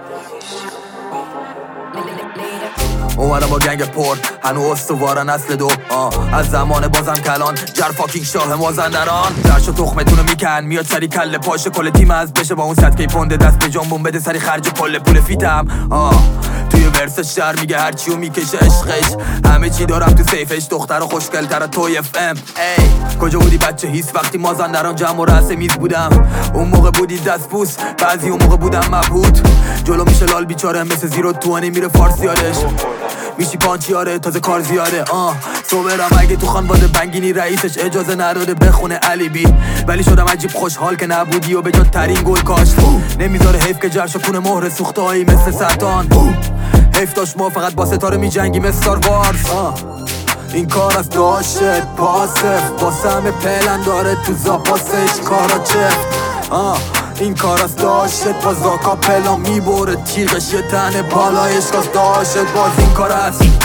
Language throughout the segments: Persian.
اومدم با گنگ پر هنو استوار نسل دو از زمان بازم کلان جر فاکینگ شاه مازندران درش و تخمتونو میکن میاد سری کله پاشه کل تیم از بشه با اون صدکه پونده دست به جنبون بده سری خرج کل پول فیتم توی ورسش شهر میگه هرچیو میکشه عشقش همه چی دارم تو سیفش دختر خوشگل تر توی اف ام ای کجا بودی بچه هیس وقتی مازندران جمع و رأس میز بودم اون موقع بودی دست بوس بعضی اون موقع بودم مبهوت جلو میشه لال بیچاره مثل زیرو توانی میره فارسی یادش میشی پانچیاره تازه کار زیاده صبرم اگه تو خانواده بنگینی رئیسش اجازه نداده بخونه علی بی ولی شدم عجیب خوشحال که نبودی و به جا ترین گل کاشت نمیذاره حیف که جرش و کونه مهر سوختهایی مثل سرطان حیف داشت ما فقط با ستاره میجنگی مثل ستار وارز این کار از داشت پاسف واسه همه پلن داره تو زاپاسش کارا چفت این کار از داشت با زاکا پلا میبره تیغش یه تنه بالایش کاز داشت باز این کار است این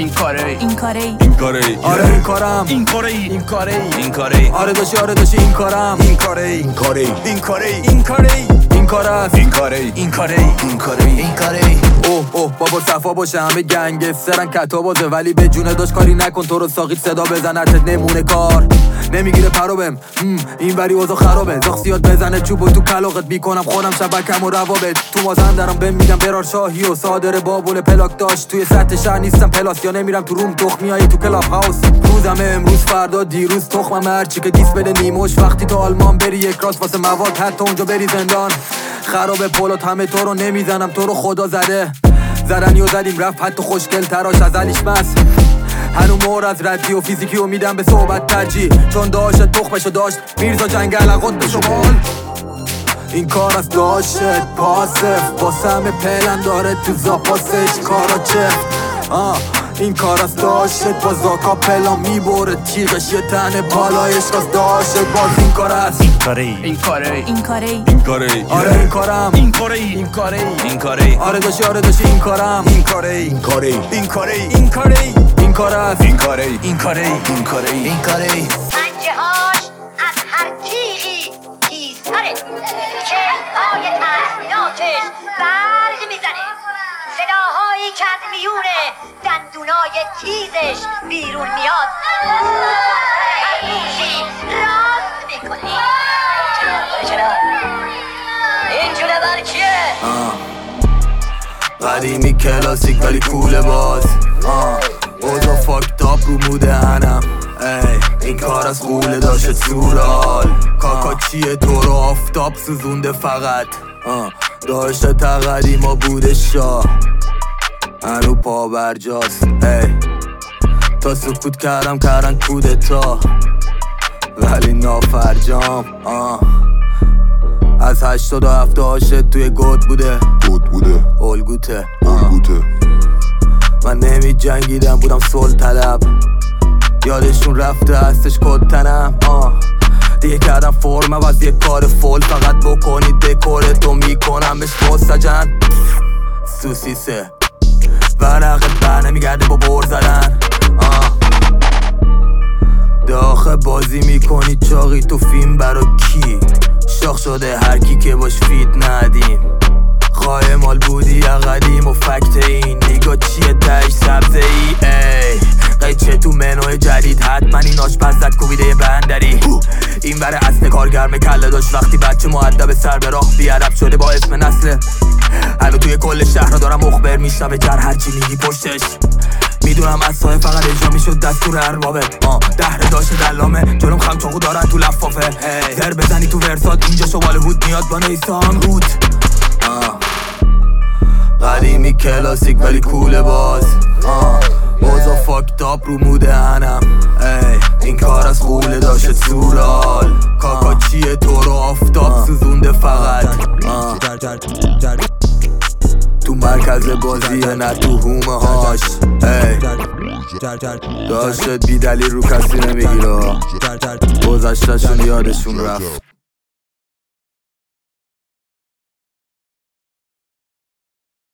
کاره آره این کارم این کاره آره داشتی این کارم این کاره این کار است این کاره اوه بابا صفا باشه همه گنگسترن کتا بازه ولی به جونه داشت کاری نکن تو رو ساقید صدا بزنتت نمونه کار نمیگیره پرو بهم این وری اوضاع خرابه زاخسیات بزنه چوبو تو کلاقت میکنم خودم شبکم و روابط تو مازندران بهم میگم برار شاهی و صادر بابول پلاک داشت توی سطح شهر نیستم پلاس یا نمیرم تو روم تخمیایی تو کلاب هاوس روزم امروز فردا دیروز تخمم هرچی که دیس بده نیموش وقتی تو آلمان بری یک راست واسه مواد حتی اونجا بری زندان خراب پولات همه تو رو نمیزنم تو رو خدا زده زدنیو زدیم رفت حتی خوشگل تراش از علیش بس هنو مور از ردی و فیزیکی و میدم به صحبت ترجیح چون داشت تخمشو داشت میرزا جنگل قطب شمال این کار از داشت پاسف واسه همه پلن داره تو زاپاسش کارا چفت این کار از داشت با زاکا پلا میبره تیغش یه تنه بالایش کاز داشت باز این کار است این کاره آره این کارم این کاره آره داشتی این کارم این کار است این کاره پنجه هاش از هر تیغی تیزتره چهرهای ترسناکش برق میزنه صداهایی که از میون دندونای تیزش بیرون میاد هر موشی راست میکنه چرا؟ این جونه بر کیه؟ قدیمی کلاسیک ولی کوله باز اوضا فاکتاب رو مودهنم این کار از قوله داشت سورال کاکا چیه تو رو آفتاب سوزونده فقط داشته تقدی ما بوده شاه هنو پا برجاست تا سکوت کردن کودتا ولی نافرجام از 87 عاشق توی گود بوده الگوته من نمی جنگیدم بودم صلح طلب یادشون رفته هستش کد تنم دیگه کردم فرم از یه کار فول فقط بکنید دکورتو میکنم بهش مستجن سوسیسه ورقت بر نمیگرده با بر زدن داخل بازی میکنی چاقی تو فیلم برا کی شاخ شده هر کی که باش فیت ندیم خواهی مال بودی یا قدیم و فکت این نگاه چیه تش سبزه ای قیچه تو منوی جدید حتما این آشپز زد کوبیده بندری این بره اصل کارگرم کله داشت وقتی بچه مؤدب سر به راه بیادب شده با اسم نسله هنو توی کل شهر را دارم مخبر میشم به جر هرچی میگی پشتش میدونم از سایه فقط اجرا میشد دستور اربابه دهره داشت دلامه جلوم خم چاقو دارن تو لفافه زر بزنی تو ورسات اینجا شوال هود میاد با نیسان رود قدیمی کلاسیک ولی کوله باز اوضا فاکتاب رو مودهنم این کار از قوله داشت سورال کاکا چیه تو رو آفتاب سوزونده فقط تو مرکز بازیه نه تو هومه هاش داشت بی دلیل رو کسی نمیگیره گذشتشون یادشون رفت